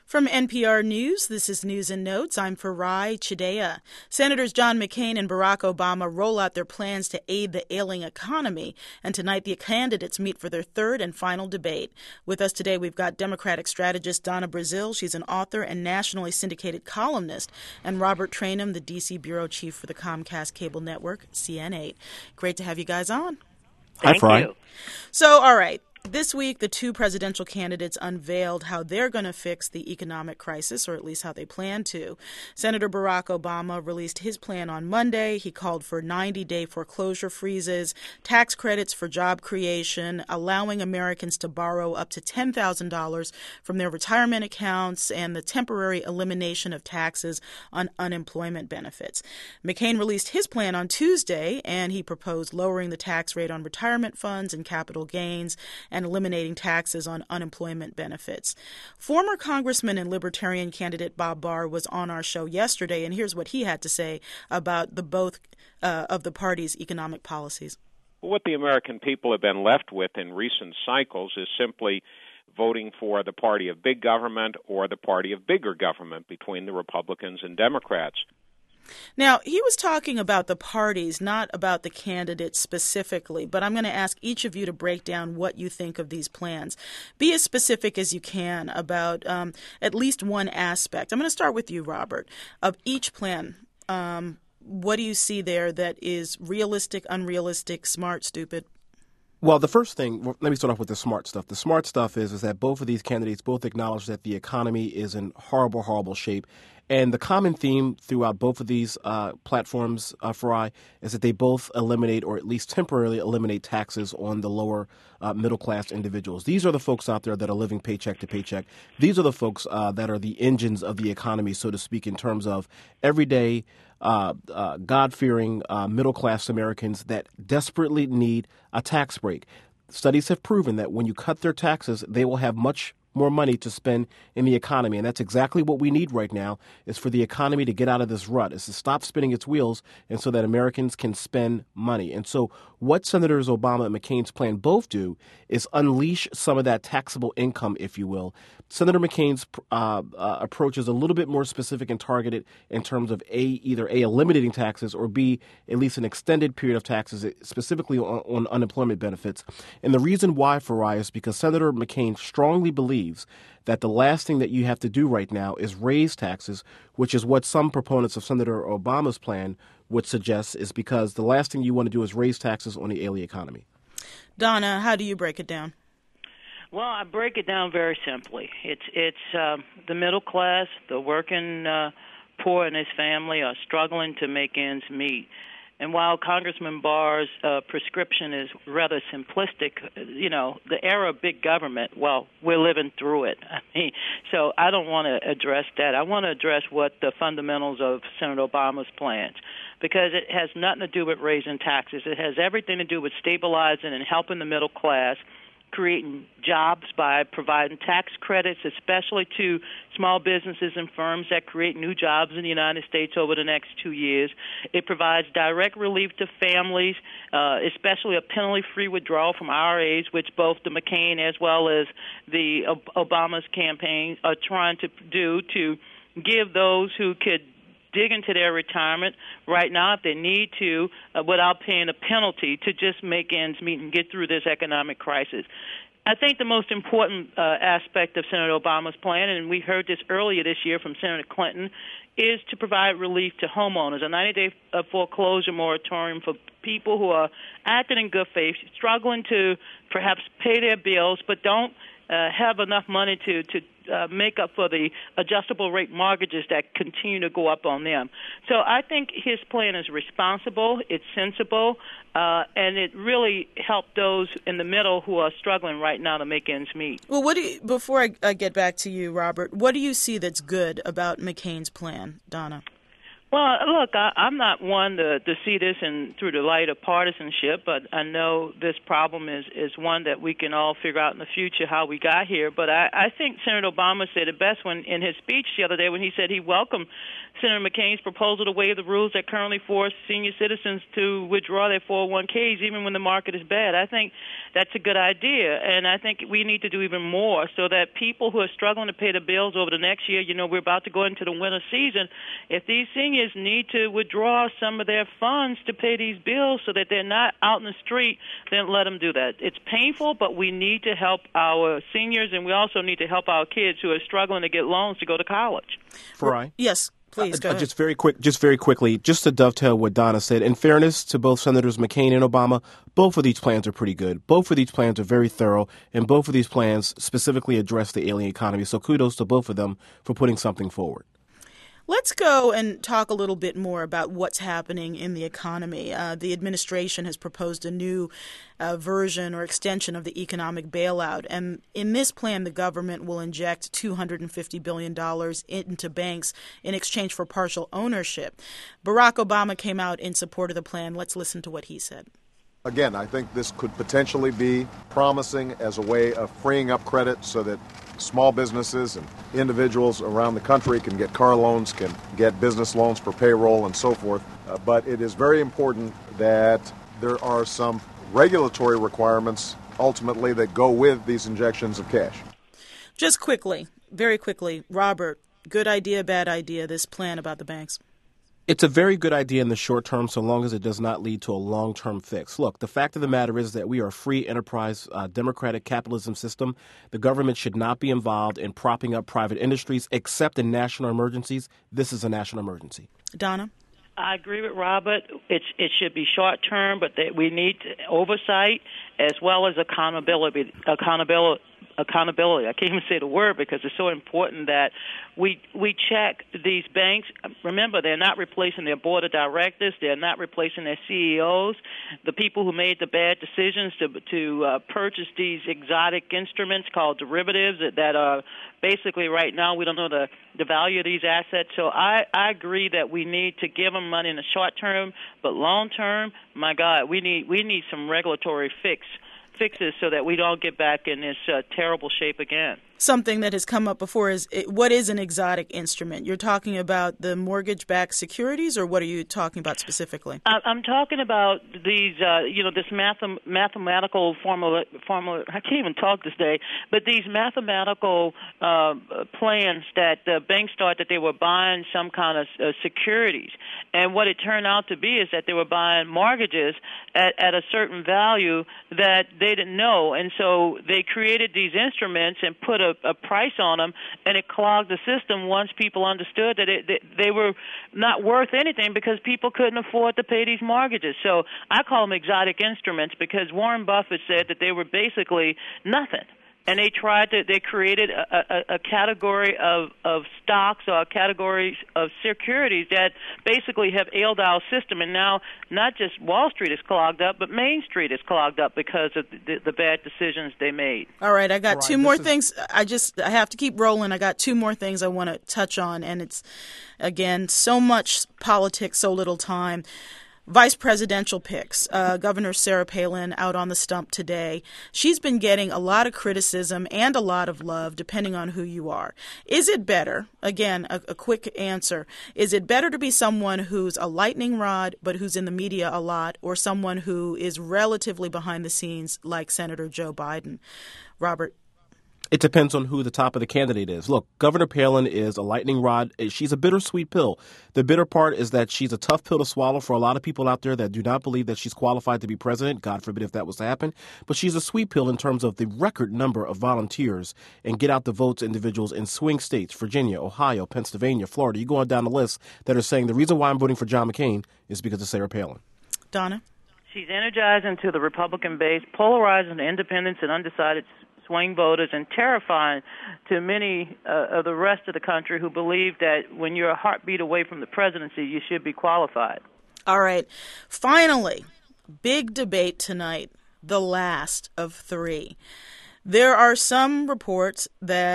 From NPR News, this is News and Notes. I'm Farai Chideya. Senators John McCain and Barack Obama roll out their plans to aid the ailing economy, and tonight the candidates meet for their third and final debate. With us today, we've got Democratic strategist Donna Brazile. She's an author and nationally syndicated columnist, and Robert Traynham, the D.C. bureau chief for the Comcast cable network, CN8. Great to have you guys on. Hi, Farai. So, all right. This week, the two presidential candidates unveiled how they're going to fix the economic crisis, or at least how they plan to. Senator Barack Obama released his plan on Monday. He called for 90-day foreclosure freezes, tax credits for job creation, allowing Americans to borrow up to $10,000 from their retirement accounts, and the temporary elimination of taxes on unemployment benefits. McCain released his plan on Tuesday, and he proposed lowering the tax rate on retirement funds and capital gains, and eliminating taxes on unemployment benefits. Former Congressman and Libertarian candidate Bob Barr was on our show yesterday, and here's what he had to say about both of the parties' economic policies. What the American people have been left with in recent cycles is simply voting for the party of big government or the party of bigger government between the Republicans and Democrats. Now, he was talking about the parties, not about the candidates specifically, but I'm going to ask each of you to break down what you think of these plans. Be as specific as you can about at least one aspect. I'm going to start with you, Robert. Of each plan, what do you see there that is realistic, unrealistic, smart, stupid? Well, the first thing, let me start off with the smart stuff. The smart stuff is that both of these candidates both acknowledge that the economy is in horrible, horrible shape. And the common theme throughout both of these platforms, Farai, is that they both eliminate or at least temporarily eliminate taxes on the lower middle-class individuals. These are the folks out there that are living paycheck to paycheck. These are the folks that are the engines of the economy, so to speak, in terms of everyday God-fearing middle-class Americans that desperately need a tax break. Studies have proven that when you cut their taxes, they will have much more money to spend in the economy. And that's exactly what we need right now, is for the economy to get out of this rut, is to stop spinning its wheels, and so that Americans can spend money. And so what Senators Obama and McCain's plan both do is unleash some of that taxable income, if you will. Senator McCain's approach is a little bit more specific and targeted in terms of either eliminating taxes, or B, at least an extended period of taxes, specifically on unemployment benefits. And the reason why, Farai, is because Senator McCain strongly believes that the last thing that you have to do right now is raise taxes, which is what some proponents of Senator Obama's plan would suggest, is because the last thing you want to do is raise taxes on the ailing economy. Donna, how do you break it down? Well, I break it down very simply. It's the middle class, the working poor and his family are struggling to make ends meet. And while Congressman Barr's prescription is rather simplistic, the era of big government, well, we're living through it. So I don't want to address that. I want to address what the fundamentals of Senator Obama's plans, because it has nothing to do with raising taxes. It has everything to do with stabilizing and helping the middle class, creating jobs by providing tax credits, especially to small businesses and firms that create new jobs in the United States over the next 2 years. It provides direct relief to families, especially a penalty-free withdrawal from IRAs, which both the McCain as well as the Obama's campaign are trying to do to give those who could dig into their retirement right now if they need to without paying a penalty to just make ends meet and get through this economic crisis. I think the most important aspect of Senator Obama's plan, and we heard this earlier this year from Senator Clinton, is to provide relief to homeowners, a 90-day foreclosure moratorium for people who are acting in good faith, struggling to perhaps pay their bills, but don't have enough money to make up for the adjustable rate mortgages that continue to go up on them. So I think his plan is responsible, it's sensible, and it really helped those in the middle who are struggling right now to make ends meet. Well, before I get back to you, Robert, what do you see that's good about McCain's plan, Donna? Well, look, I'm not one to see this through the light of partisanship, but I know this problem is one that we can all figure out in the future how we got here. But I think Senator Obama said it best when in his speech the other day when he said he welcomed Senator McCain's proposal to waive the rules that currently force senior citizens to withdraw their 401ks even when the market is bad. I think that's a good idea, and I think we need to do even more so that people who are struggling to pay the bills over the next year, we're about to go into the winter season, if these seniors need to withdraw some of their funds to pay these bills so that they're not out in the street, then let them do that. It's painful, but we need to help our seniors, and we also need to help our kids who are struggling to get loans to go to college. Farai? Yes. Please, go ahead. Just very quickly, just to dovetail what Donna said, in fairness to both Senators McCain and Obama, both of these plans are pretty good. Both of these plans are very thorough, and both of these plans specifically address the ailing economy. So kudos to both of them for putting something forward. Let's go and talk a little bit more about what's happening in the economy. The administration has proposed a new version or extension of the economic bailout. And in this plan, the government will inject $250 billion into banks in exchange for partial ownership. Barack Obama came out in support of the plan. Let's listen to what he said. Again, I think this could potentially be promising as a way of freeing up credit so that small businesses and individuals around the country can get car loans, can get business loans for payroll and so forth. But it is very important that there are some regulatory requirements ultimately that go with these injections of cash. Just quickly, very quickly, Robert, good idea, bad idea, this plan about the banks? It's a very good idea in the short term, so long as it does not lead to a long-term fix. Look, the fact of the matter is that we are a free enterprise, democratic capitalism system. The government should not be involved in propping up private industries, except in national emergencies. This is a national emergency. Donna? I agree with Robert. It should be short term, but we need oversight as well as accountability. I can't even say the word because it's so important that we check these banks. Remember, they're not replacing their board of directors. They're not replacing their CEOs. The people who made the bad decisions to purchase these exotic instruments called derivatives that are basically right now we don't know the value of these assets. So I agree that we need to give them money in the short term, but long term, my God, we need some regulatory fixes so that we don't get back in this terrible shape again. Something that has come up before is what is an exotic instrument? You're talking about the mortgage-backed securities, or what are you talking about specifically? I'm talking about these, this mathematical formula. I can't even talk this day, but these mathematical plans that the banks thought that they were buying some kind of securities, and what it turned out to be is that they were buying mortgages at a certain value that they didn't know, and so they created these instruments and put a price on them, and it clogged the system once people understood that they were not worth anything because people couldn't afford to pay these mortgages. So I call them exotic instruments because Warren Buffett said that they were basically nothing. And they created a category of stocks or categories of securities that basically have ailed our system. And now not just Wall Street is clogged up, but Main Street is clogged up because of the bad decisions they made. All right, I got two more things. I have to keep rolling. I got two more things I want to touch on. And it's, again, so much politics, so little time. Vice presidential picks. Governor Sarah Palin out on the stump today. She's been getting a lot of criticism and a lot of love, depending on who you are. Is it better, again, a quick answer, is it better to be someone who's a lightning rod but who's in the media a lot, or someone who is relatively behind the scenes like Senator Joe Biden? Robert? It depends on who the top of the candidate is. Look, Governor Palin is a lightning rod. She's a bittersweet pill. The bitter part is that she's a tough pill to swallow for a lot of people out there that do not believe that she's qualified to be president. God forbid if that was to happen. But she's a sweet pill in terms of the record number of volunteers and get out the votes individuals in swing states, Virginia, Ohio, Pennsylvania, Florida. You go on down the list that are saying the reason why I'm voting for John McCain is because of Sarah Palin. Donna? She's energizing to the Republican base, polarizing the independents and undecided swing voters, and terrifying to many of the rest of the country who believe that when you're a heartbeat away from the presidency, you should be qualified. All right. Finally, big debate tonight, the last of three. There are some reports that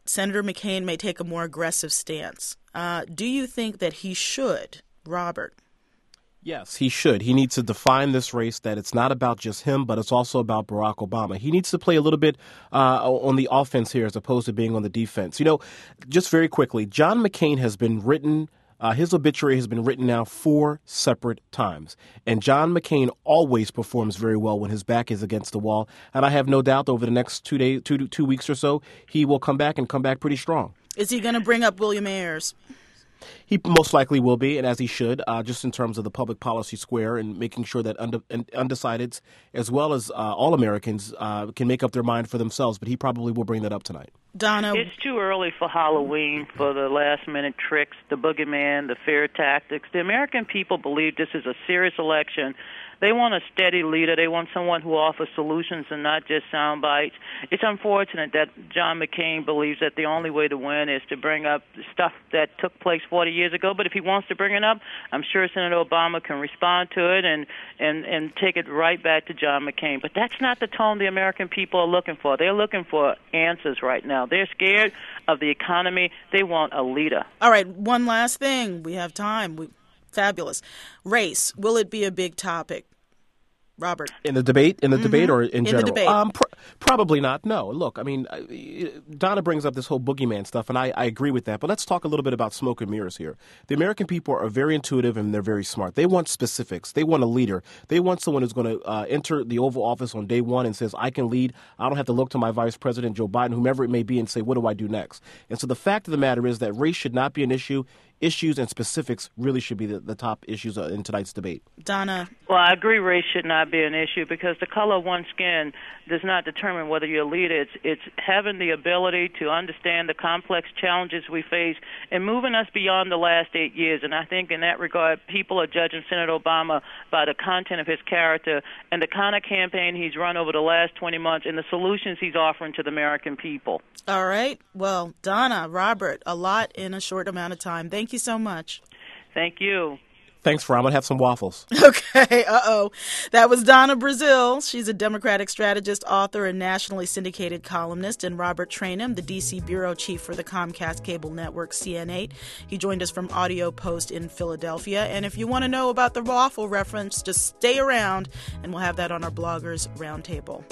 Senator McCain may take a more aggressive stance. Do you think that he should, Robert? Yes, he should. He needs to define this race that it's not about just him, but it's also about Barack Obama. He needs to play a little bit on the offense here as opposed to being on the defense. Just very quickly, John McCain has been written. His obituary has been written now 4 separate times. And John McCain always performs very well when his back is against the wall. And I have no doubt over the next 2 weeks or so, he will come back pretty strong. Is he going to bring up William Ayers? He most likely will be, and as he should, just in terms of the public policy square and making sure that undecideds, as well as all Americans, can make up their mind for themselves. But he probably will bring that up tonight. Donna? It's too early for Halloween, for the last-minute tricks, the boogeyman, the fear tactics. The American people believe this is a serious election. They want a steady leader. They want someone who offers solutions and not just sound bites. It's unfortunate that John McCain believes that the only way to win is to bring up stuff that took place 40 years ago. But if he wants to bring it up, I'm sure Senator Obama can respond to it and take it right back to John McCain. But that's not the tone the American people are looking for. They're looking for answers right now. They're scared of the economy. They want a leader. All right, one last thing. We have time. Fabulous. Race. Will it be a big topic? Robert. In the debate? Debate or in general? In the debate. Probably not. No. Look, Donna brings up this whole boogeyman stuff, and I agree with that. But let's talk a little bit about smoke and mirrors here. The American people are very intuitive and they're very smart. They want specifics. They want a leader. They want someone who's going to enter the Oval Office on day one and says, I can lead. I don't have to look to my Vice President, Joe Biden, whomever it may be, and say, what do I do next? And so the fact of the matter is that race should not be an issue. Issues and specifics really should be the top issues in tonight's debate. Donna? Well, I agree race should not be an issue because the color of one's skin does not determine whether you're a leader. It's having the ability to understand the complex challenges we face and moving us beyond the last 8 years. And I think in that regard, people are judging Senator Obama by the content of his character and the kind of campaign he's run over the last 20 months and the solutions he's offering to the American people. All right. Well, Donna, Robert, a lot in a short amount of time. Thank you so much. Thank you. Thanks, Ron. I'm going to have some waffles. Okay. That was Donna Brazile. She's a Democratic strategist, author, and nationally syndicated columnist. And Robert Traynham, the D.C. bureau chief for the Comcast cable network CN8. He joined us from Audio Post in Philadelphia. And if you want to know about the waffle reference, just stay around, and we'll have that on our Bloggers Roundtable.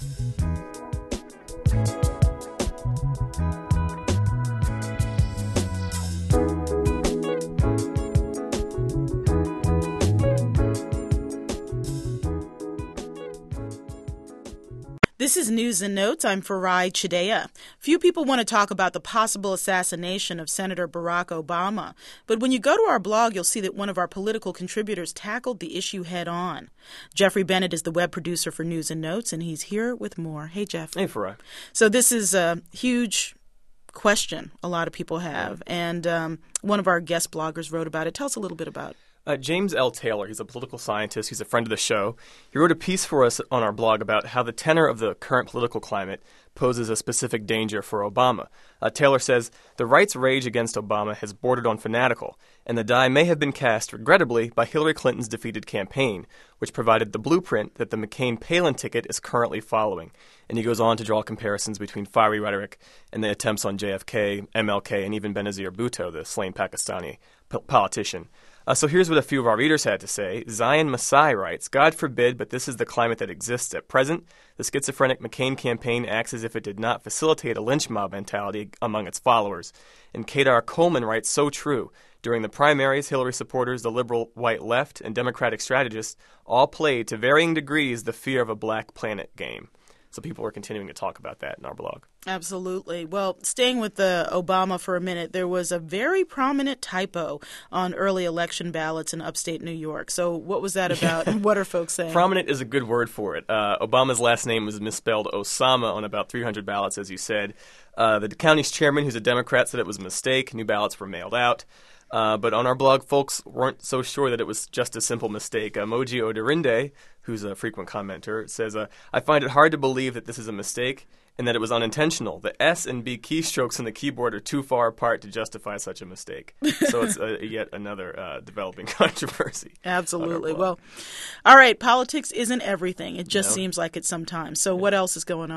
This is News and Notes. I'm Farai Chideya. Few people want to talk about the possible assassination of Senator Barack Obama, but when you go to our blog, you'll see that one of our political contributors tackled the issue head on. Jeffrey Bennett is the web producer for News and Notes, and he's here with more. Hey, Jeff. Hey, Farai. So this is a huge question a lot of people have, and one of our guest bloggers wrote about it. Tell us a little bit about it. James L. Taylor, he's a political scientist. He's a friend of the show. He wrote a piece for us on our blog about how the tenor of the current political climate poses a specific danger for Obama. Taylor says, the right's rage against Obama has bordered on fanatical, and the die may have been cast, regrettably, by Hillary Clinton's defeated campaign, which provided the blueprint that the McCain-Palin ticket is currently following. And he goes on to draw comparisons between fiery rhetoric and the attempts on JFK, MLK, and even Benazir Bhutto, the slain Pakistani politician. So here's what a few of our readers had to say. Zion Masai writes, God forbid, but this is the climate that exists at present. The schizophrenic McCain campaign acts as if it did not facilitate a lynch mob mentality among its followers. And Kedar Coleman writes, so true. During the primaries, Hillary supporters, the liberal white left, and Democratic strategists all played to varying degrees the fear of a black planet game. So people are continuing to talk about that in our blog. Absolutely. Well, staying with Obama for a minute, there was a very prominent typo on early election ballots in upstate New York. So what was that about, and what are folks saying? Prominent is a good word for it. Obama's last name was misspelled Osama on about 300 ballots, as you said. The county's chairman, who's a Democrat, said it was a mistake. New ballots were mailed out. But on our blog, folks weren't so sure that it was just a simple mistake. Moji Oderinde, who's a frequent commenter, says, I find it hard to believe that this is a mistake and that it was unintentional. The S and B keystrokes on the keyboard are too far apart to justify such a mistake. So it's yet another developing controversy. Absolutely. Well, all right, politics isn't everything. It just seems like it sometimes. So what else is going on?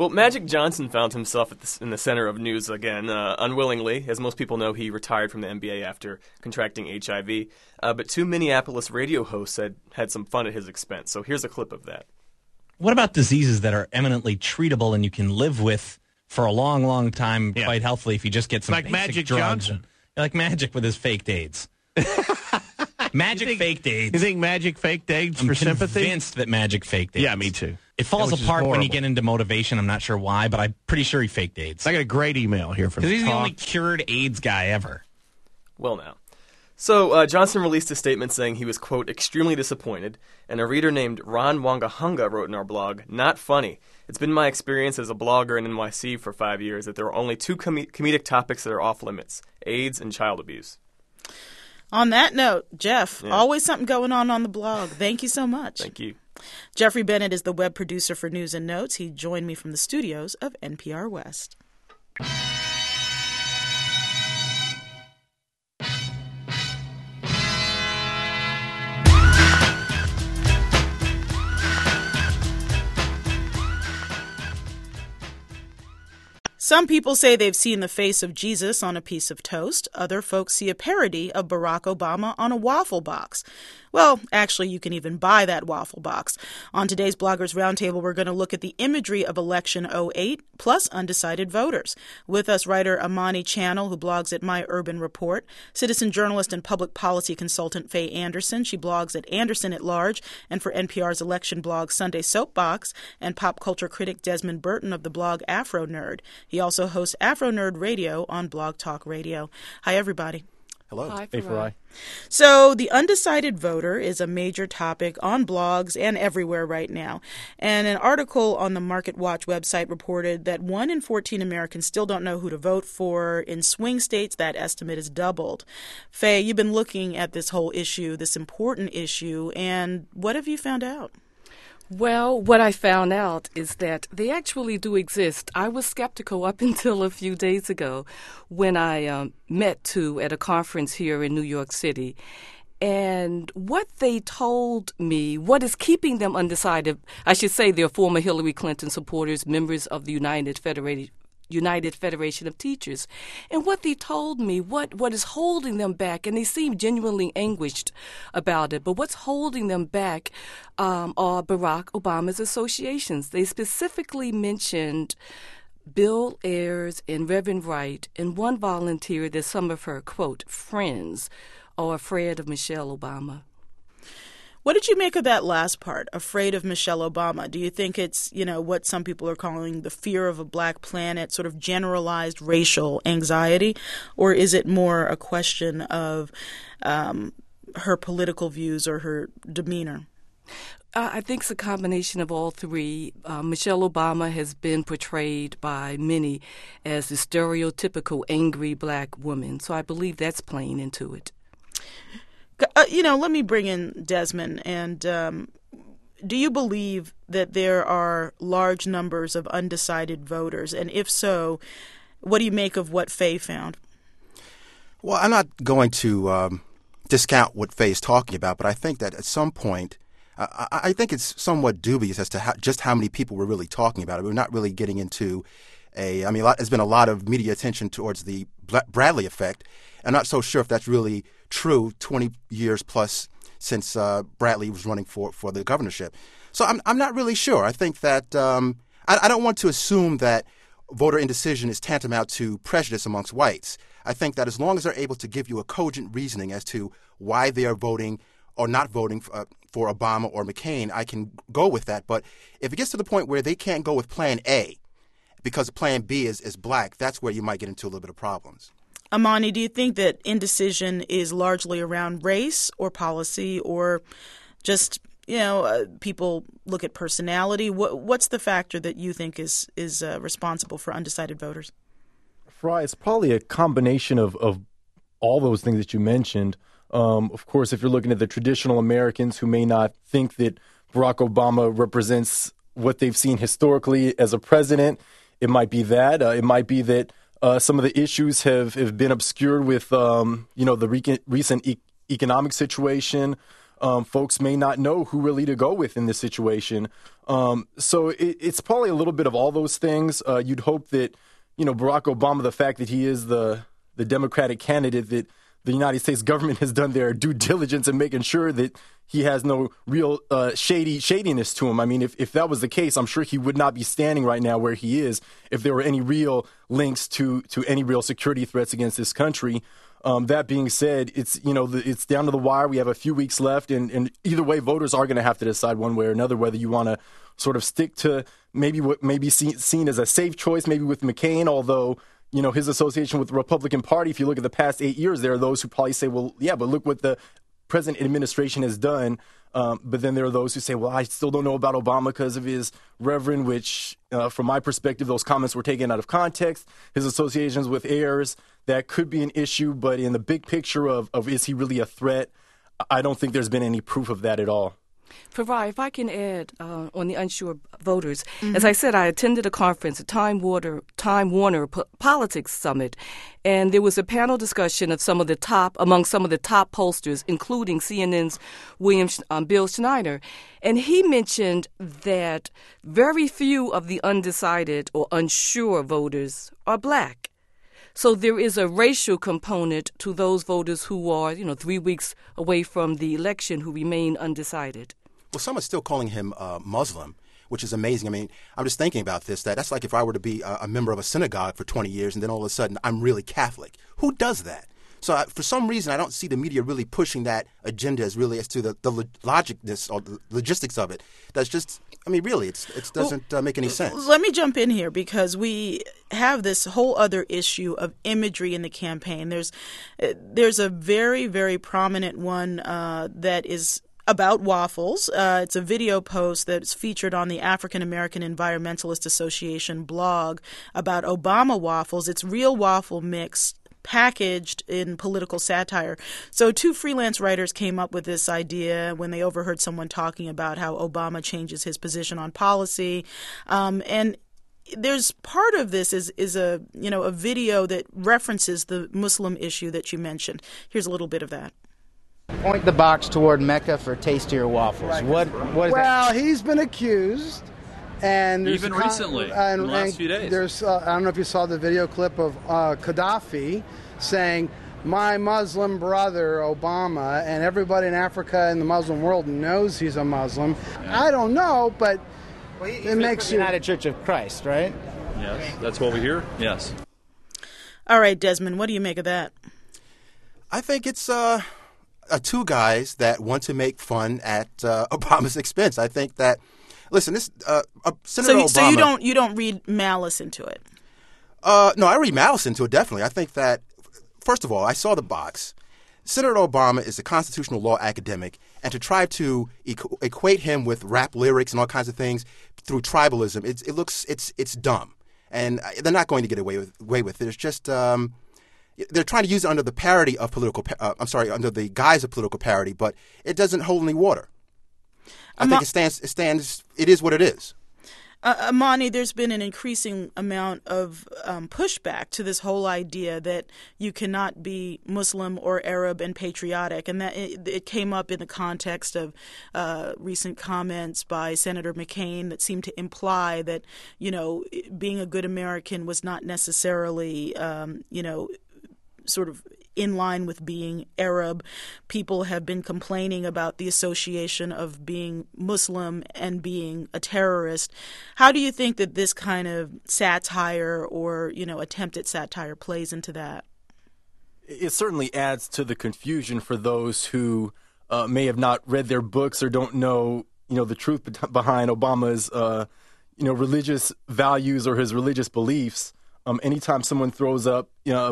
Well, Magic Johnson found himself in the center of news again, unwillingly. As most people know, he retired from the NBA after contracting HIV. But two Minneapolis radio hosts had some fun at his expense. So here's a clip of that. What about diseases that are eminently treatable and you can live with for a long, long time quite healthily if you just get some like basic Magic drugs? Johnson. Like Magic with his faked AIDS. Faked AIDS. You think Magic faked AIDS for sympathy? I'm convinced that Magic faked AIDS. Yeah, me too. It falls apart when you get into motivation. I'm not sure why, but I'm pretty sure he faked AIDS. I got a great email here from because he's the only cured AIDS guy ever. Well, now. So Johnson released a statement saying he was, quote, extremely disappointed, and a reader named Ron Wangahunga wrote in our blog, not funny. It's been my experience as a blogger in NYC for 5 years that there are only two comedic topics that are off limits, AIDS and child abuse. On that note, Jeff, always something going on the blog. Thank you so much. Thank you. Jeffrey Bennett is the web producer for News and Notes. He joined me from the studios of NPR West. Some people say they've seen the face of Jesus on a piece of toast. Other folks see a parody of Barack Obama on a waffle box. Well, actually, you can even buy that waffle box. On today's Bloggers Roundtable, we're going to look at the imagery of Election 08 plus undecided voters. With us, writer Amani Channel, who blogs at My Urban Report, citizen journalist and public policy consultant Faye Anderson. She blogs at Anderson at Large and for NPR's election blog Sunday Soapbox, and pop culture critic Desmond Burton of the blog Afro Nerd. He also hosts Afro Nerd Radio on Blog Talk Radio. Hi, everybody. Hello. Hi, hey, Farai. So the undecided voter is a major topic on blogs and everywhere right now. And an article on the Market Watch website reported that 1 in 14 Americans still don't know who to vote for. In swing states, that estimate is doubled. Faye, you've been looking at this whole issue, this important issue, and what have you found out? Well, what I found out is that they actually do exist. I was skeptical up until a few days ago when I met two at a conference here in New York City. And what they told me, what is keeping them undecided, I should say they're former Hillary Clinton supporters, members of the United Federation of Teachers. And what they told me, what is holding them back, and they seem genuinely anguished about it, but what's holding them back are Barack Obama's associations. They specifically mentioned Bill Ayers and Reverend Wright, and one volunteered that some of her, quote, friends are afraid of Michelle Obama. What did you make of that last part, afraid of Michelle Obama? Do you think it's, what some people are calling the fear of a black planet, sort of generalized racial anxiety, or is it more a question of her political views or her demeanor? I think it's a combination of all three. Michelle Obama has been portrayed by many as the stereotypical angry black woman, so I believe that's playing into it. Let me bring in Desmond. And do you believe that there are large numbers of undecided voters? And if so, what do you make of what Faye found? Well, I'm not going to discount what Faye is talking about, but I think that at some point, I think it's somewhat dubious as to just how many people we're really talking about. We're not really getting into there's been a lot of media attention towards the Bradley effect. I'm not so sure if that's really true 20 years plus since Bradley was running for the governorship. So I'm not really sure. I think that I don't want to assume that voter indecision is tantamount to prejudice amongst whites. I think that as long as they're able to give you a cogent reasoning as to why they are voting or not voting for Obama or McCain, I can go with that. But if it gets to the point where they can't go with Plan A because Plan B is black, that's where you might get into a little bit of problems. Amani, do you think that indecision is largely around race or policy or just, people look at personality? What's the factor that you think is responsible for undecided voters? Fry, it's probably a combination of all those things that you mentioned. Of course, if you're looking at the traditional Americans who may not think that Barack Obama represents what they've seen historically as a president, it might be that. It might be that some of the issues have been obscured with, the recent economic situation. folks may not know who really to go with in this situation. So it's probably a little bit of all those things. You'd hope that, Barack Obama, the fact that he is the Democratic candidate, that the United States government has done their due diligence in making sure that he has no real shadiness to him. I mean, if that was the case, I'm sure he would not be standing right now where he is if there were any real links to any real security threats against this country. That being said, it's it's down to the wire. We have a few weeks left, and either way, voters are going to have to decide one way or another whether you want to sort of stick to maybe what may be seen as a safe choice, maybe with McCain, although his association with the Republican Party, if you look at the past 8 years, there are those who probably say, well, yeah, but look what the present administration has done. But then there are those who say, well, I still don't know about Obama because of his reverend, which from my perspective, those comments were taken out of context. His associations with heirs, that could be an issue. But in the big picture of is he really a threat, I don't think there's been any proof of that at all. Farai, if I can add on the unsure voters, as I said, I attended a conference, a Time Warner Politics Summit, and there was a panel discussion of among some of the top pollsters, including CNN's Bill Schneider, and he mentioned that very few of the undecided or unsure voters are black. So there is a racial component to those voters who are, 3 weeks away from the election who remain undecided. Well, some are still calling him Muslim, which is amazing. I mean, I'm just thinking about this, that's like if I were to be a member of a synagogue for 20 years and then all of a sudden I'm really Catholic. Who does that? So for some reason, I don't see the media really pushing that agenda as to the logicness or the logistics of it. That's just, really, it doesn't make any sense. Let me jump in here because we have this whole other issue of imagery in the campaign. There's a very, very prominent one that is about waffles. It's a video post that's featured on the African American Environmentalist Association blog about Obama waffles. It's real waffle mix packaged in political satire. So 2 freelance writers came up with this idea when they overheard someone talking about how Obama changes his position on policy. And there's part of this is a video that references the Muslim issue that you mentioned. Here's a little bit of that. Point the box toward Mecca for tastier waffles. Right. What is that? Well, he's been accused, and even recently, in the last few days. There's I don't know if you saw the video clip of Gaddafi saying, "My Muslim brother Obama," and everybody in Africa and the Muslim world knows he's a Muslim. Yeah. I don't know, but it makes you United Church of Christ, right? Yes, that's what we hear. Yes. All right, Desmond, what do you make of that? I think it's 2 guys that want to make fun at Obama's expense. I think that, listen, this Senator Obama. So you don't read malice into it? No, I read malice into it, definitely. I think that, first of all, I saw the box. Senator Obama is a constitutional law academic, and to try to equate him with rap lyrics and all kinds of things through tribalism, it's dumb, and they're not going to get away with it. It's just. They're trying to use it under the parody of under the guise of political parody, but it doesn't hold any water. I think it is what it is. Amani, there's been an increasing amount of pushback to this whole idea that you cannot be Muslim or Arab and patriotic, and that it came up in the context of recent comments by Senator McCain that seemed to imply that, being a good American was not necessarily, sort of in line with being Arab. People have been complaining about the association of being Muslim and being a terrorist. How do you think that this kind of satire or, attempt at satire plays into that? It certainly adds to the confusion for those who may have not read their books or don't know, the truth behind Obama's, religious values or his religious beliefs. Anytime someone throws up,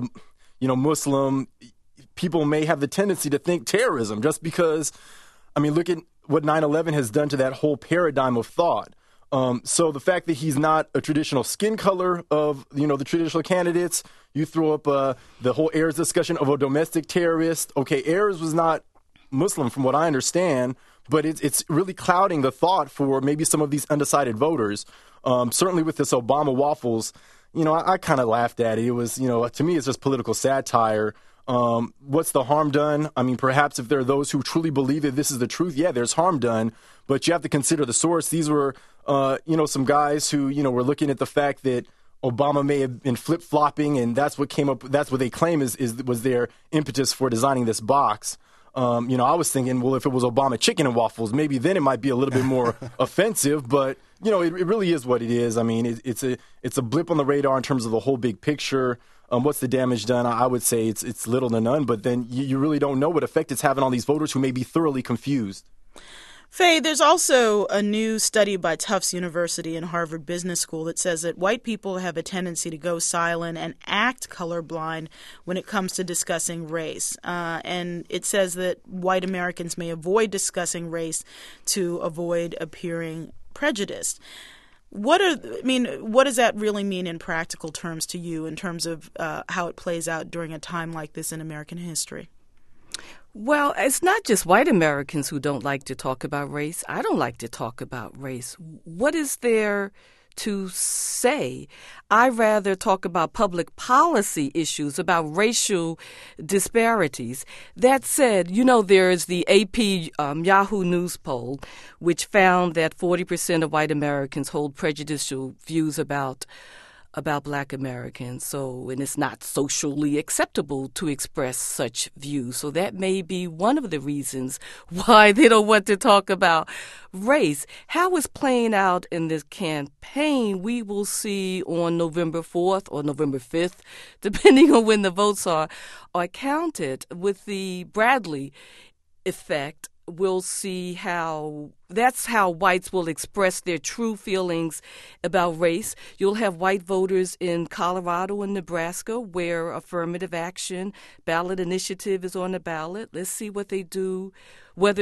Muslim, people may have the tendency to think terrorism just because, look at what 9/11 has done to that whole paradigm of thought. So the fact that he's not a traditional skin color of, the traditional candidates, you throw up the whole Ayers discussion of a domestic terrorist. Okay, Ayers was not Muslim from what I understand, but it's really clouding the thought for maybe some of these undecided voters. Certainly with this Obama waffles, I kind of laughed at it. It was, to me, it's just political satire. What's the harm done? I mean, perhaps if there are those who truly believe that this is the truth, yeah, there's harm done, but you have to consider the source. These were, some guys who, were looking at the fact that Obama may have been flip-flopping, and that's what came up. That's what they claim was their impetus for designing this box. I was thinking, well, if it was Obama chicken and waffles, maybe then it might be a little bit more offensive. But it really is what it is. I mean, it's a blip on the radar in terms of the whole big picture. What's the damage done? I would say it's little to none. But then you really don't know what effect it's having on these voters who may be thoroughly confused. Faye, there's also a new study by Tufts University and Harvard Business School that says that white people have a tendency to go silent and act colorblind when it comes to discussing race. And it says that white Americans may avoid discussing race to avoid appearing prejudiced. What does that really mean in practical terms to you in terms of how it plays out during a time like this in American history? Well, it's not just white Americans who don't like to talk about race. I don't like to talk about race. What is there to say? I rather talk about public policy issues, about racial disparities. That said, there is the AP Yahoo News poll, which found that 40% of white Americans hold prejudicial views about Black Americans, and it's not socially acceptable to express such views. So that may be one of the reasons why they don't want to talk about race. How it's playing out in this campaign, we will see on November 4th or November 5th, depending on when the votes are counted. With the Bradley effect, we'll see how whites will express their true feelings about race. You'll have white voters in Colorado and Nebraska where affirmative action ballot initiative is on the ballot. Let's see what they do, whether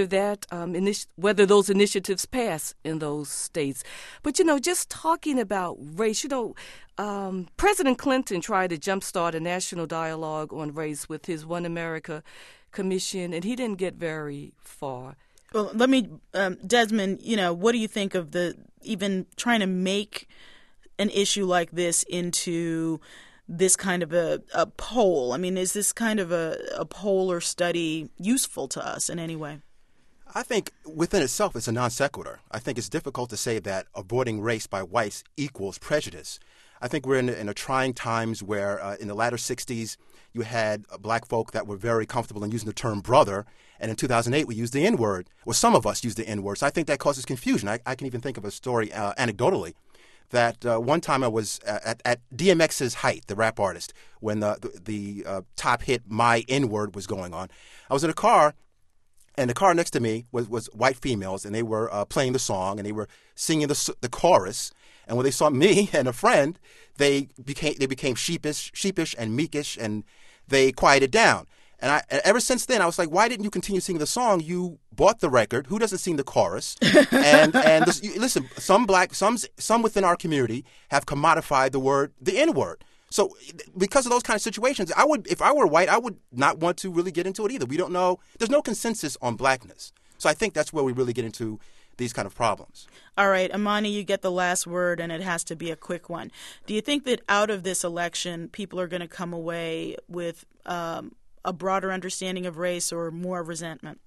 those initiatives pass in those states. But, just talking about race, President Clinton tried to jumpstart a national dialogue on race with his One America Commission, and he didn't get very far. Well, let me, Desmond, what do you think of even trying to make an issue like this into this kind of a poll? I mean, is this kind of a poll or study useful to us in any way? I think within itself it's a non sequitur. I think it's difficult to say that avoiding race by whites equals prejudice. I think we're in a trying times where in the latter 60s you had black folk that were very comfortable in using the term brother, and in 2008 we used the N-word, or some of us used the N-word. So I think that causes confusion. I can even think of a story anecdotally that one time I was at DMX's height, the rap artist, when the top hit My N-word was going on. I was in a car, and the car next to me was white females, and they were playing the song, and they were singing the chorus. And when they saw me and a friend, they became sheepish and meekish, and they quieted down. And ever since then, I was like, why didn't you continue singing the song? You bought the record. Who doesn't sing the chorus? Listen, some within our community have commodified the N-word. So because of those kind of situations, if I were white, I would not want to really get into it either. We don't know. There's no consensus on blackness. So I think that's where we really get into these kind of problems. All right, Amani, you get the last word, and it has to be a quick one. Do you think that out of this election, people are going to come away with a broader understanding of race or more resentment?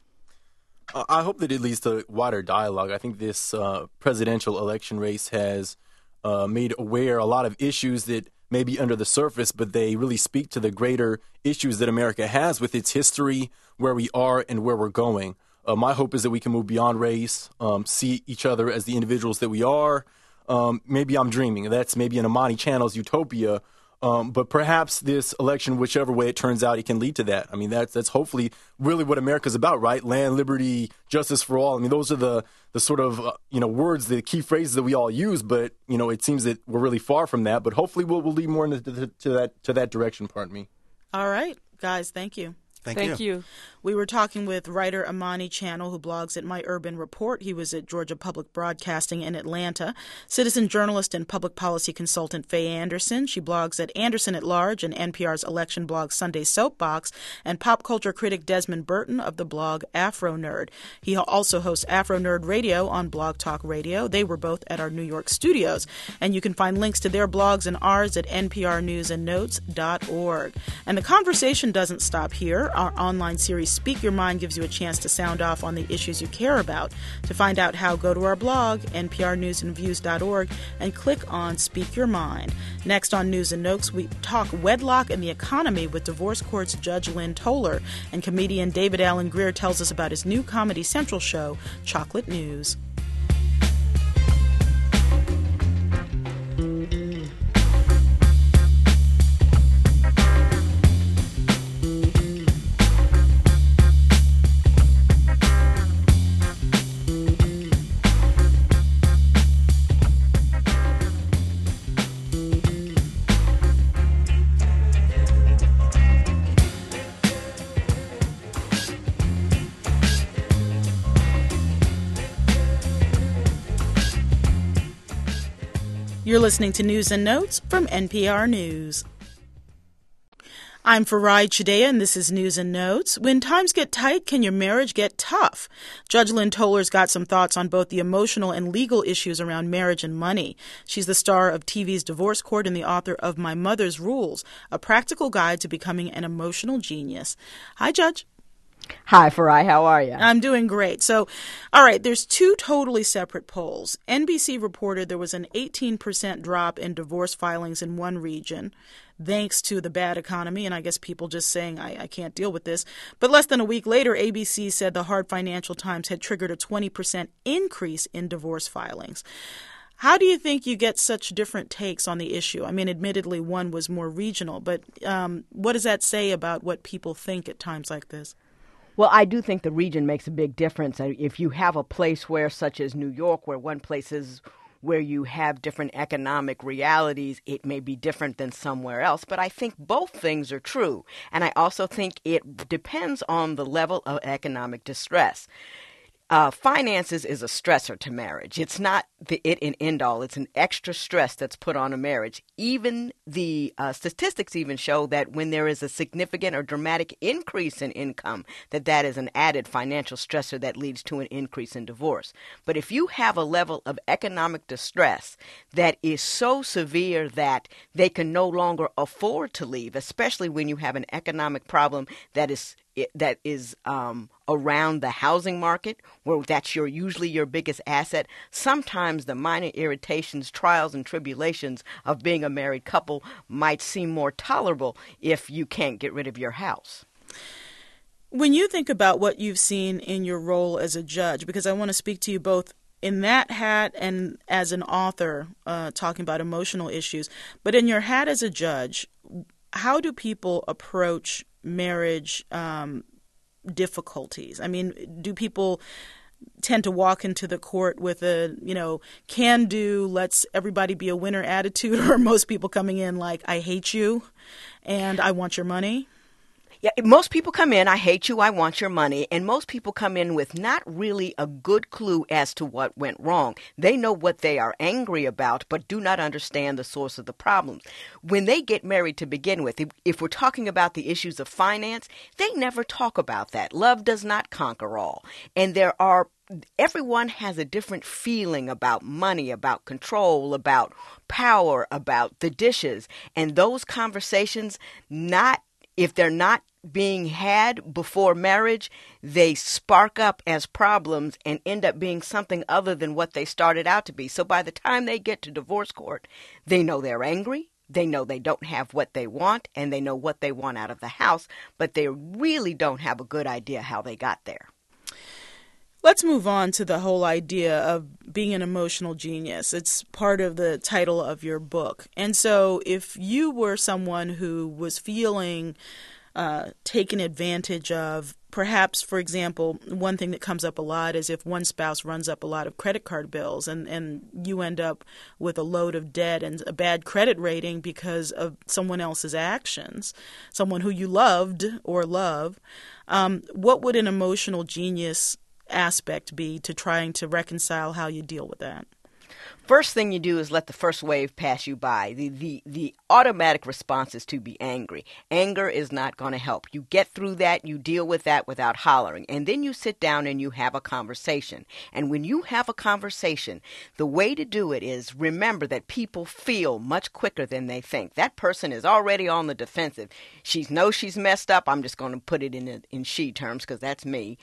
I hope that it leads to wider dialogue. I think this presidential election race has made aware a lot of issues that may be under the surface, but they really speak to the greater issues that America has with its history, where we are, and where we're going. My hope is that we can move beyond race, see each other as the individuals that we are. Maybe I'm dreaming. That's maybe in Amani Channel's utopia. But perhaps this election, whichever way it turns out, it can lead to that. I mean, that's hopefully really what America's about, right? Land, liberty, justice for all. I mean, those are the sort of, words, the key phrases that we all use. But, it seems that we're really far from that. But hopefully we'll lead more into to that direction, pardon me. All right, guys, thank you. Thank you. We were talking with writer Amani Channel, who blogs at My Urban Report. He was at Georgia Public Broadcasting in Atlanta. Citizen journalist and public policy consultant Faye Anderson. She blogs at Anderson at Large and NPR's election blog Sunday Soapbox. And pop culture critic Desmond Burton of the blog Afro Nerd. He also hosts Afro Nerd Radio on Blog Talk Radio. They were both at our New York studios. And you can find links to their blogs and ours at nprnewsandnotes.org. And the conversation doesn't stop here. Our online series Speak Your Mind gives you a chance to sound off on the issues you care about. To find out how, go to our blog, nprnewsandviews.org, and click on Speak Your Mind. Next on News and Notes, we talk wedlock and the economy with divorce court's Judge Lynn Toler, and comedian David Alan Grier tells us about his new Comedy Central show, Chocolate News. You're listening to News and Notes from NPR News. I'm Farai Chideya, and this is News and Notes. When times get tight, can your marriage get tough? Judge Lynn Toler's got some thoughts on both the emotional and legal issues around marriage and money. She's the star of TV's Divorce Court and the author of My Mother's Rules, a practical guide to becoming an emotional genius. Hi, Judge. Hi, Farai. How are you? I'm doing great. So, all right, there's two totally separate polls. NBC reported there was an 18% drop in divorce filings in one region, thanks to the bad economy, and I guess people just saying, I can't deal with this. But less than a week later, ABC said the hard financial times had triggered a 20% increase in divorce filings. How do you think you get such different takes on the issue? I mean, admittedly, one was more regional, but what does that say about what people think at times like this? Well, I do think the region makes a big difference. If you have a place where, such as New York, where one place is where you have different economic realities, it may be different than somewhere else. But I think both things are true. And I also think it depends on the level of economic distress. Finances is a stressor to marriage. It's not the it and end all. It's an extra stress that's put on a marriage. Even the statistics even show that when there is a significant or dramatic increase in income, that is an added financial stressor that leads to an increase in divorce. But if you have a level of economic distress that is so severe that they can no longer afford to leave, especially when you have an economic problem that is around the housing market, where that's usually your biggest asset, sometimes the minor irritations, trials, and tribulations of being a married couple might seem more tolerable if you can't get rid of your house. When you think about what you've seen in your role as a judge, because I want to speak to you both in that hat and as an author talking about emotional issues, but in your hat as a judge, how do people approach marriage difficulties? I mean, do people tend to walk into the court with a, can do, let's everybody be a winner attitude, or are most people coming in like, I hate you and I want your money? Yeah, most people come in, I hate you, I want your money, and most people come in with not really a good clue as to what went wrong. They know what they are angry about, but do not understand the source of the problems. When they get married to begin with, if we're talking about the issues of finance, they never talk about that. Love does not conquer all. And everyone has a different feeling about money, about control, about power, about the dishes. And those conversations, if they're not being had before marriage, they spark up as problems and end up being something other than what they started out to be. So by the time they get to divorce court, they know they're angry, they know they don't have what they want, and they know what they want out of the house, but they really don't have a good idea how they got there. Let's move on to the whole idea of being an emotional genius. It's part of the title of your book. And so if you were someone who was feeling taken advantage of. Perhaps, for example, one thing that comes up a lot is if one spouse runs up a lot of credit card bills and you end up with a load of debt and a bad credit rating because of someone else's actions, someone who you loved or love. What would an emotional genius aspect be to trying to reconcile how you deal with that? First thing you do is let the first wave pass you by. The automatic response is to be angry. Anger is not going to help. You get through that, you deal with that without hollering, and then you sit down and you have a conversation. And when you have a conversation, the way to do it is remember that people feel much quicker than they think. That person is already on the defensive. She knows she's messed up. I'm just going to put it in she terms because that's me.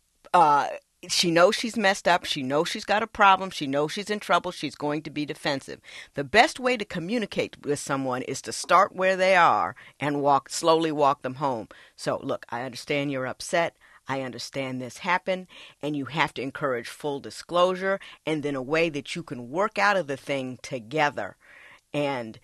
She knows she's messed up. She knows she's got a problem. She knows she's in trouble. She's going to be defensive. The best way to communicate with someone is to start where they are and slowly walk them home. So, look, I understand you're upset. I understand this happened, and you have to encourage full disclosure and then a way that you can work out of the thing together. And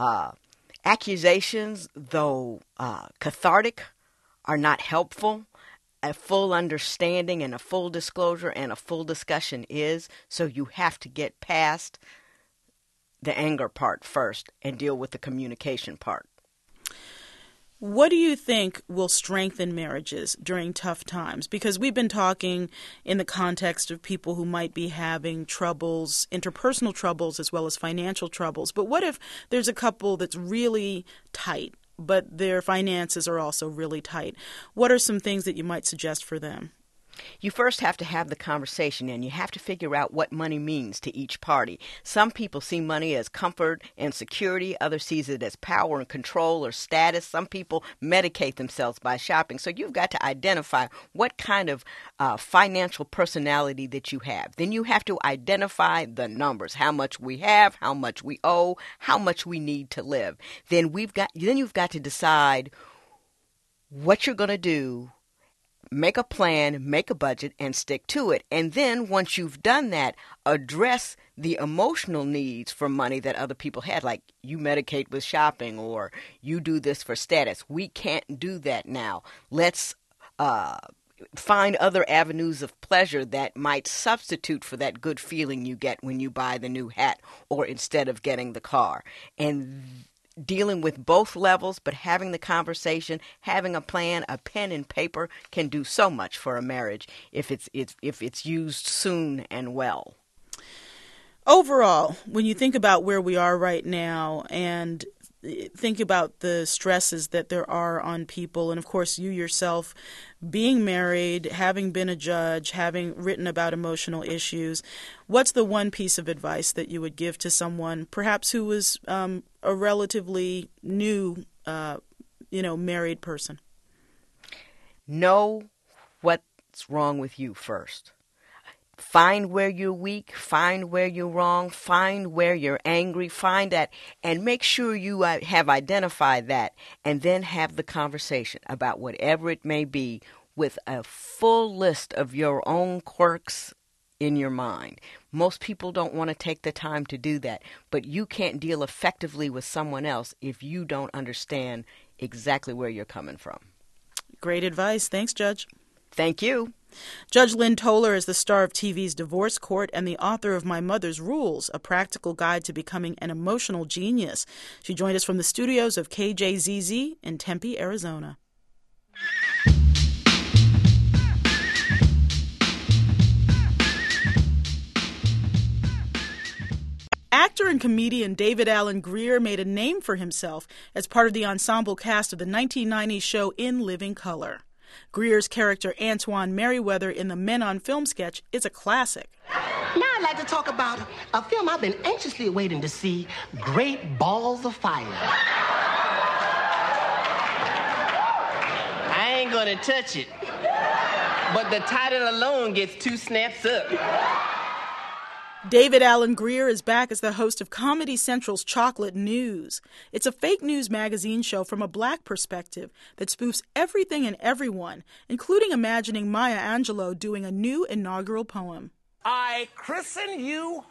accusations, though cathartic, are not helpful. A full understanding and a full disclosure and a full discussion is, so you have to get past the anger part first and deal with the communication part. What do you think will strengthen marriages during tough times? Because we've been talking in the context of people who might be having troubles, interpersonal troubles as well as financial troubles. But what if there's a couple that's really tight, but their finances are also really tight? What are some things that you might suggest for them? You first have to have the conversation, and you have to figure out what money means to each party. Some people see money as comfort and security. Others see it as power and control or status. Some people medicate themselves by shopping. So you've got to identify what kind of financial personality that you have. Then you have to identify the numbers, how much we have, how much we owe, how much we need to live. Then you've got to decide what you're going to do. Make a plan, make a budget, and stick to it. And then once you've done that, address the emotional needs for money that other people had, like you medicate with shopping or you do this for status. We can't do that now. Let's find other avenues of pleasure that might substitute for that good feeling you get when you buy the new hat or instead of getting the car. And dealing with both levels, but having the conversation, having a plan, a pen and paper can do so much for a marriage if it's used soon and well. Overall, when you think about where we are right now and think about the stresses that there are on people, and of course you yourself being married, having been a judge, having written about emotional issues, what's the one piece of advice that you would give to someone perhaps who was a relatively new married person? Know what's wrong with you first. Find where you're weak, find where you're wrong, find where you're angry, find that, and make sure you have identified that, and then have the conversation about whatever it may be with a full list of your own quirks in your mind. Most people don't want to take the time to do that, but you can't deal effectively with someone else if you don't understand exactly where you're coming from. Great advice. Thanks, Judge. Thank you. Judge Lynn Toler is the star of TV's Divorce Court and the author of My Mother's Rules, a practical guide to becoming an emotional genius. She joined us from the studios of KJZZ in Tempe, Arizona. Actor and comedian David Alan Grier made a name for himself as part of the ensemble cast of the 1990s show In Living Color. Grier's character Antoine Merriweather in the Men on Film sketch is a classic. Now I'd like to talk about a film I've been anxiously waiting to see, Great Balls of Fire. I ain't gonna touch it, but the title alone gets 2 snaps up. David Alan Grier is back as the host of Comedy Central's Chocolate News. It's a fake news magazine show from a black perspective that spoofs everything and everyone, including imagining Maya Angelou doing a new inaugural poem. I christen you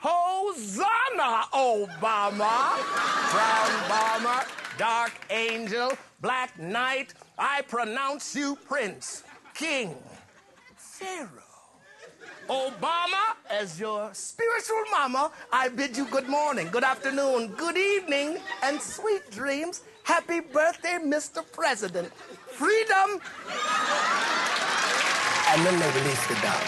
Hosanna, Obama. Brown bomber, dark angel, Black Knight, I pronounce you Prince, King, Pharaoh. Obama, as your spiritual mama, I bid you good morning, good afternoon, good evening, and sweet dreams. Happy birthday, Mr. President. Freedom. And then they release the dog.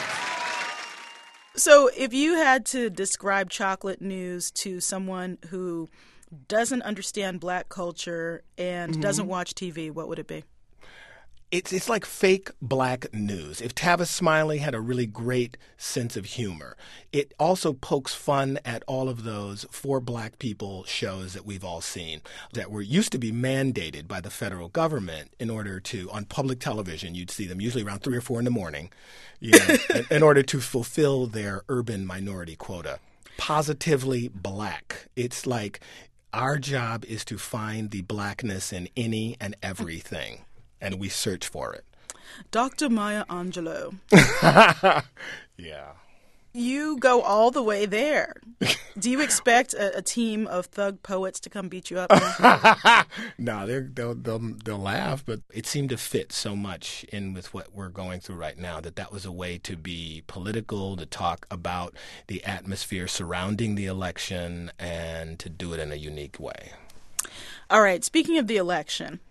So if you had to describe chocolate news to someone who doesn't understand black culture and doesn't watch TV, what would it be? It's like fake black news. If Tavis Smiley had a really great sense of humor, it also pokes fun at all of those for black people shows that we've all seen that were used to be mandated by the federal government in order to, on public television, you'd see them usually around 3 or 4 in the morning, you know, in order to fulfill their urban minority quota. Positively black. It's like our job is to find the blackness in any and everything. And we search for it. Dr. Maya Angelou. Yeah. You go all the way there. Do you expect a team of thug poets to come beat you up? No, they'll laugh, but it seemed to fit so much in with what we're going through right now that was a way to be political, to talk about the atmosphere surrounding the election, and to do it in a unique way. All right, speaking of the election.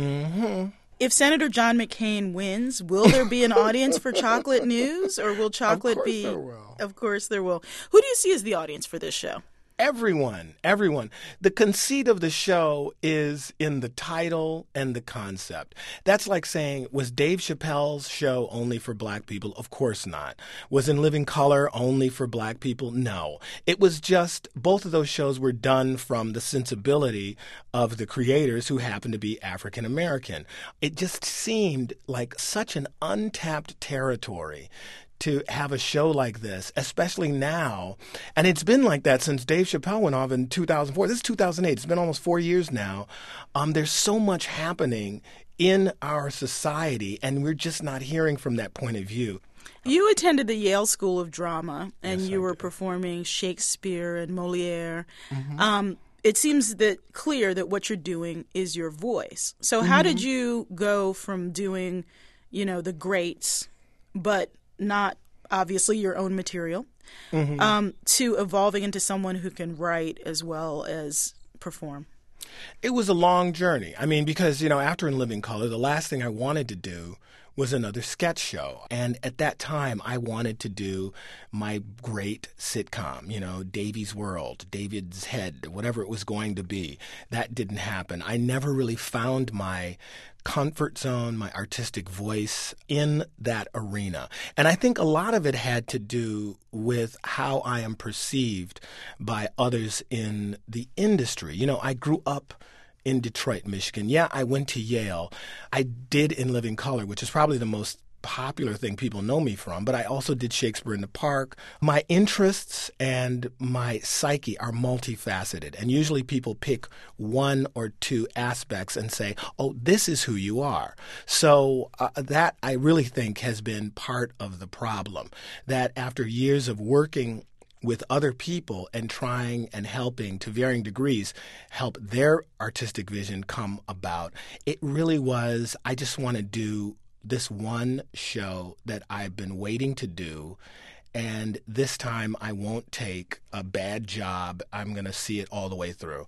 If Senator John McCain wins, will there be an audience for chocolate news, or will chocolate be? Of course there will. Of course there will. Who do you see as the audience for this show? Everyone. The conceit of the show is in the title and the concept. That's like saying, was Dave Chappelle's show only for black people? Of course not. Was In Living Color only for black people? No. It was just, both of those shows were done from the sensibility of the creators who happen to be African American. It just seemed like such an untapped territory to have a show like this, especially now. And it's been like that since Dave Chappelle went off in 2004. This is 2008. It's been almost 4 years now. There's so much happening in our society, and we're just not hearing from that point of view. You attended the Yale School of Drama, and you were performing Shakespeare and Moliere. It seems that clear that what you're doing is your voice. So how did you go from doing, the greats, but not obviously your own material, to evolving into someone who can write as well as perform? It was a long journey. I mean, because, after In Living Color, the last thing I wanted to do was another sketch show. And at that time, I wanted to do my great sitcom, Davy's World, David's Head, whatever it was going to be. That didn't happen. I never really found my comfort zone, my artistic voice in that arena. And I think a lot of it had to do with how I am perceived by others in the industry. I grew up in Detroit, Michigan. Yeah, I went to Yale. I did In Living Color, which is probably the most popular thing people know me from, but I also did Shakespeare in the Park. My interests and my psyche are multifaceted, and usually people pick one or two aspects and say, oh, this is who you are. So that I really think has been part of the problem, that after years of working with other people and trying and helping to varying degrees help their artistic vision come about, it really was, I just want to do this one show that I've been waiting to do, and this time I won't take a bad job. I'm going to see it all the way through.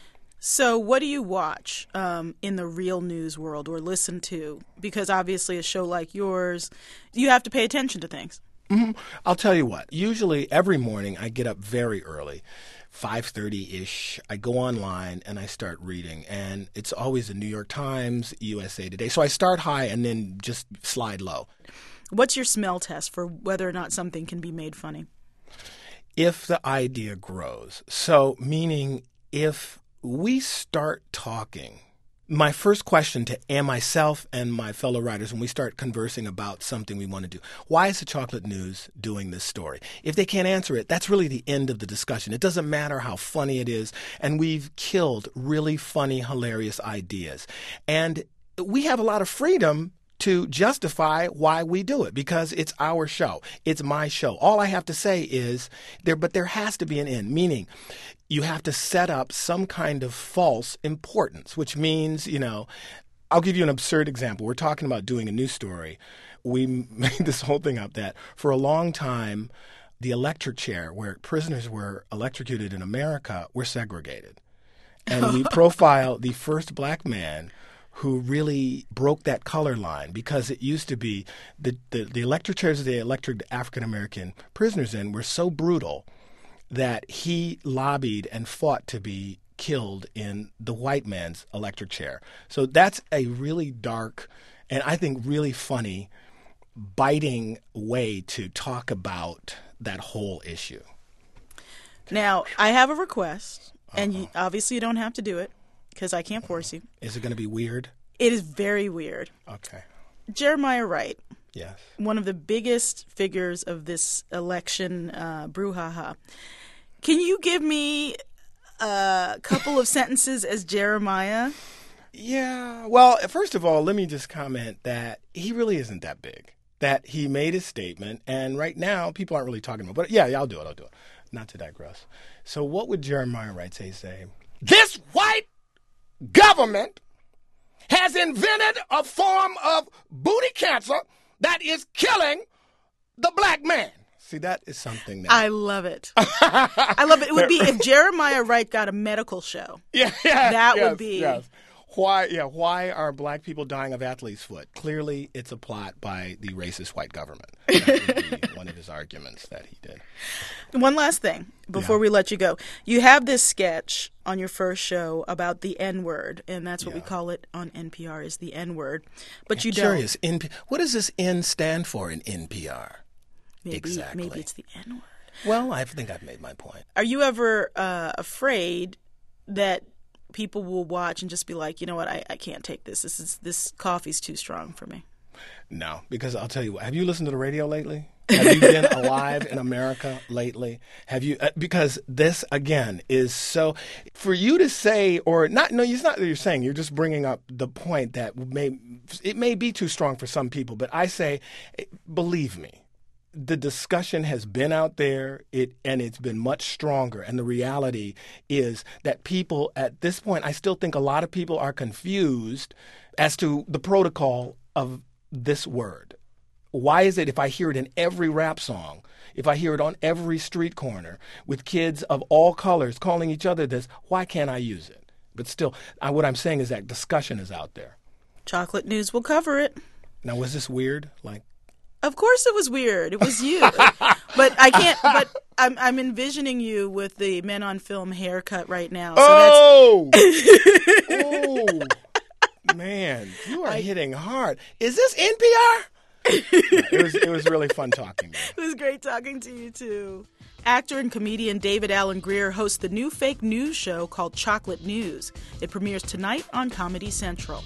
So what do you watch in the real news world or listen to? Because obviously a show like yours, you have to pay attention to things. I'll tell you what. Usually every morning I get up very early, 5:30-ish. I go online and I start reading, and it's always the New York Times, USA Today. So I start high and then just slide low. What's your smell test for whether or not something can be made funny? If the idea grows. So meaning if we start talking, my first question to myself and my fellow writers when we start conversing about something we want to do, why is the Chocolate News doing this story? If they can't answer it, that's really the end of the discussion. It doesn't matter how funny it is, and we've killed really funny, hilarious ideas. And we have a lot of freedom to justify why we do it, because it's our show. It's my show. All I have to say is there has to be an end, meaning you have to set up some kind of false importance, which means, I'll give you an absurd example. We're talking about doing a news story. We made this whole thing up that for a long time, the electric chair where prisoners were electrocuted in America were segregated. And we profile the first black man who really broke that color line, because it used to be the electric chairs they electrocuted African-American prisoners in were so brutal that he lobbied and fought to be killed in the white man's electric chair. So that's a really dark and I think really funny, biting way to talk about that whole issue. Now, I have a request, and obviously you don't have to do it because I can't force you. Is it going to be weird? It is very weird. Okay. Jeremiah Wright. Yes. One of the biggest figures of this election brouhaha. Can you give me a couple of sentences as Jeremiah? Yeah. Well, first of all, let me just comment that he really isn't that big. That he made his statement, and right now people aren't really talking about it. But yeah, I'll do it. Not to digress. So what would Jeremiah Wright say? This white government has invented a form of booty cancer that is killing the black man. See, that is something that... I love it. I love it. It would be if Jeremiah Wright got a medical show. Yeah. That would be... Yes. Why are black people dying of athlete's foot? Clearly, it's a plot by the racist white government. That would be one of his arguments that he did. One last thing before we let you go. You have this sketch on your first show about the N-word, and that's what we call it on NPR, is the N-word. But you don't. Curious. What does this N stand for in NPR? Exactly. Maybe it's the N-word. Well, I think I've made my point. Are you ever afraid that people will watch and just be like, you know what, I can't take this. This coffee's too strong for me? No, because I'll tell you what. Have you listened to the radio lately? Have you been alive in America lately? Have you? Because this again is so for you to say or not. No, it's not that you're saying. You're just bringing up the point that it may be too strong for some people. But I say, believe me. The discussion has been out there, and it's been much stronger. And the reality is that people at this point, I still think a lot of people are confused as to the protocol of this word. Why is it if I hear it in every rap song, if I hear it on every street corner with kids of all colors calling each other this, why can't I use it? But still, what I'm saying is that discussion is out there. Chocolate News will cover it. Now, was this weird? Of course it was weird. It was you. But I can't. But I'm envisioning you with the Men on Film haircut right now. So Oh, man, you are hitting hard. Is this NPR? It was really fun talking to you. It was great talking to you too. Actor and comedian David Alan Grier hosts the new fake news show called Chocolate News. It premieres tonight on Comedy Central.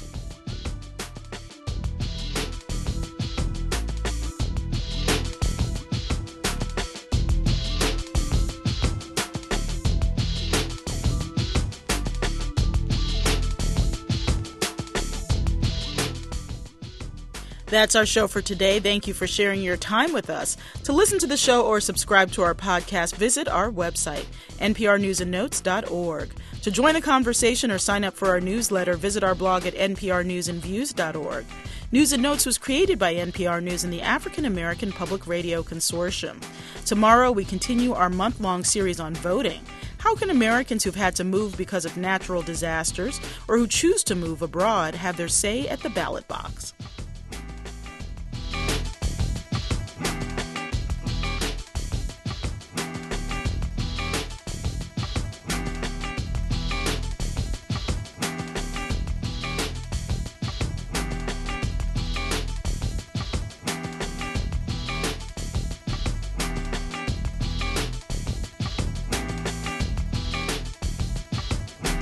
That's our show for today. Thank you for sharing your time with us. To listen to the show or subscribe to our podcast, visit our website, nprnewsandnotes.org. To join the conversation or sign up for our newsletter, visit our blog at nprnewsandviews.org. News and Notes was created by NPR News and the African American Public Radio Consortium. Tomorrow, we continue our month-long series on voting. How can Americans who've had to move because of natural disasters or who choose to move abroad have their say at the ballot box?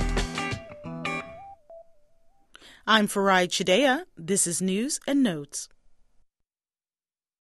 I'm Farai Chideya. This is News and Notes.